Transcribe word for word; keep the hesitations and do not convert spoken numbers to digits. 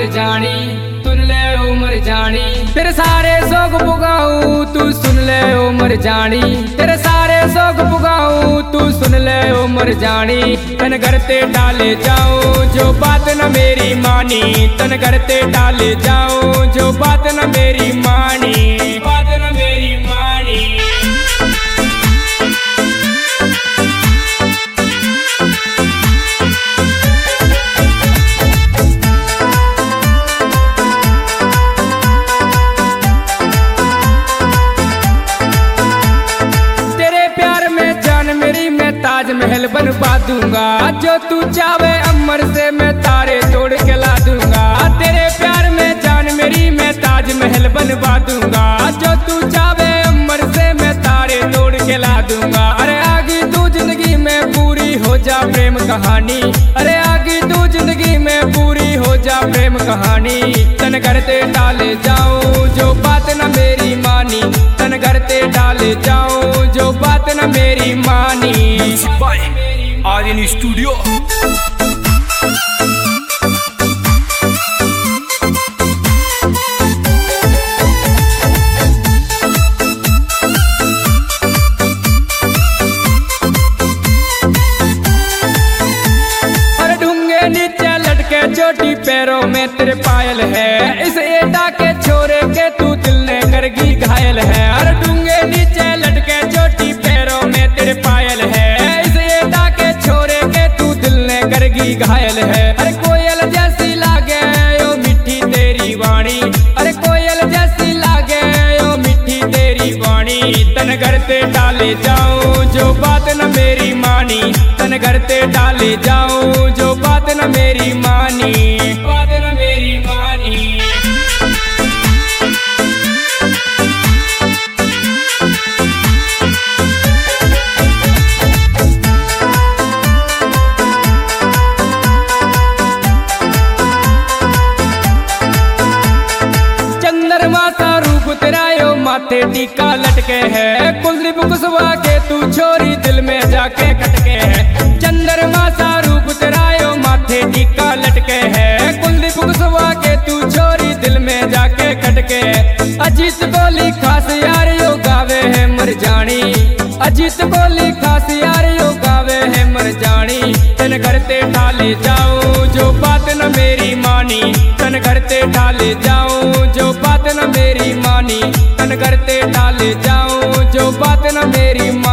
जानी, सुन ले उम्र जानी। तेरे सारे शौक पुगाऊं तू सुन ले उम्र जानी। तेरे सारे शौक पुगाऊं तू सुन ले उम्र जानी। तन घर ते डाले जाऊं जो बात न मेरी मानी। तन घर ते डाले जाऊं जो बात न मेरी मानी। बात न मेरी मानी। महल बनवा दूंगा जो तू चाहे अमर से मैं तारे तोड़ के ला दूंगा। तेरे प्यार में जान मेरी मैं ताजमहल बनवा दूंगा। जो तू चाहे अमर से मैं तारे तोड़ के ला दूंगा। अरे आगे तू जिंदगी में पूरी हो जा प्रेम कहानी। अरे आगे तू जिंदगी में पूरी हो जा प्रेम कहानी। तन करते डाले जाऊं जो बात न मेरी मानी। तन करते डाले जाऊं जो बात न मेरी मानी। आर्यन स्टूडियो। चोटी पैरों में तेरे पायल है। इस एटा के छोरे के तू दिल ने करगी घायल है। अरे डूंगे नीचे लटके चोटी पैरों में तेरे पायल है। इस एटा के छोरे के तू दिल ने करगी घायल है। अरे कोयल जैसी लागे ओ मिठी तेरी वाणी। अरे कोयल जैसी लागे ओ मिठी तेरी वाणी। तन करते डाले जाऊं जो बात न मेरी मानी। तन करते डाले जाऊं जो बात न मेरी मानी। बात न मेरी मानी। चंद्रमा सा रूप तेरा यो माथे टीका लटके है। कुलदीप कुशवाहा के तू छोरी दिल में जाके कटके है। चंद्रमा सा रूप तेरा यो माथे टीका लटके है। कुलदीप कुशवाहा के तू छोरी दिल में जाके कटके है। अजीत कोहली खास यार यो गावे है मर जानी। अजीत कोहली खास यार यो गावे है मर जानी। तन करते डाले जाऊं जो बात न मेरी मानी। तन करते डाले जाऊं जो बात न मेरी मानी। तन करते डाले जाऊं जो बात न मेरी